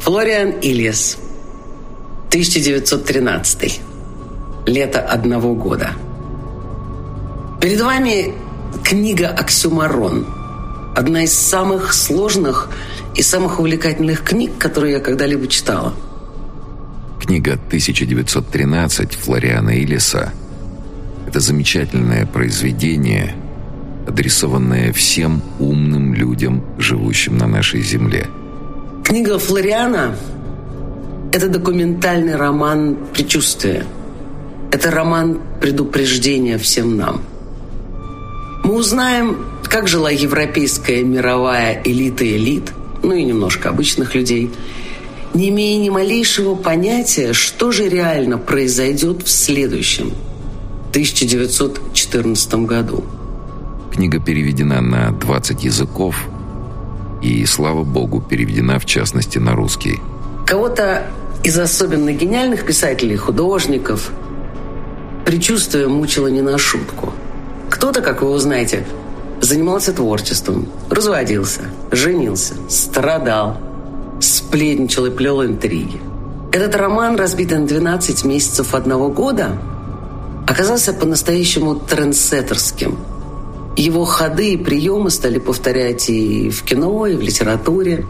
Флориан Ильяс, 1913. Лето одного года. Перед вами книга «Оксюморон». Одна из самых сложных и самых увлекательных книг, которые я когда-либо читала. Книга 1913 Флориана Ильяса – это замечательное произведение, адресованное всем умным людям, живущим на нашей земле. Книга Флориана – это документальный роман «Предчувствие». Это роман предупреждения всем нам. Мы узнаем, как жила европейская мировая элита элит, ну и немножко обычных людей, не имея ни малейшего понятия, что же реально произойдет в следующем, 1914 году. Книга переведена на 20 языков и, слава богу, переведена в частности на русский. Кого-то из особенно гениальных писателей, художников, предчувствие мучило не на шутку. Кто-то, как вы узнаете, занимался творчеством, разводился, женился, страдал, сплетничал и плел интриги. Этот роман, разбитый на 12 месяцев одного года, оказался по-настоящему трендсеттерским. Его ходы и приемы стали повторять и в кино, и в литературе.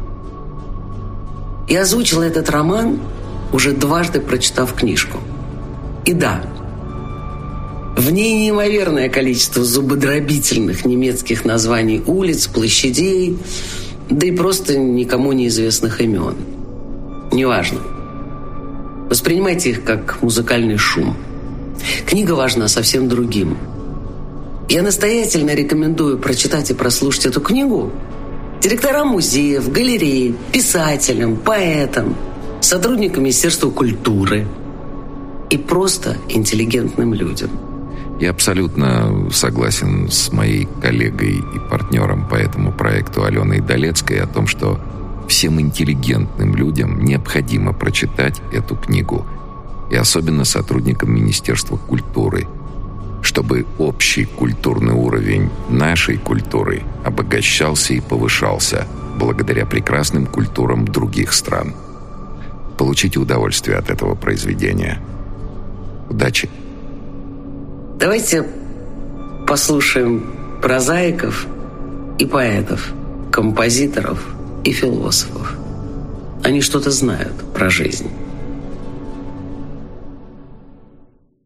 Я озвучила этот роман, уже дважды прочитав книжку. И да, в ней неимоверное количество зубодробительных немецких названий улиц, площадей, да и просто никому неизвестных имен. Неважно. Воспринимайте их как музыкальный шум. Книга важна совсем другим. Я настоятельно рекомендую прочитать и прослушать эту книгу директорам музеев, галерей, писателям, поэтам, сотрудникам Министерства культуры и просто интеллигентным людям. Я абсолютно согласен с моей коллегой и партнером по этому проекту Аленой Долецкой о том, что всем интеллигентным людям необходимо прочитать эту книгу, и особенно сотрудникам Министерства культуры, чтобы общий культурный уровень нашей культуры обогащался и повышался благодаря прекрасным культурам других стран. Получите удовольствие от этого произведения. Удачи! Давайте послушаем прозаиков и поэтов, композиторов и философов. Они что-то знают про жизнь.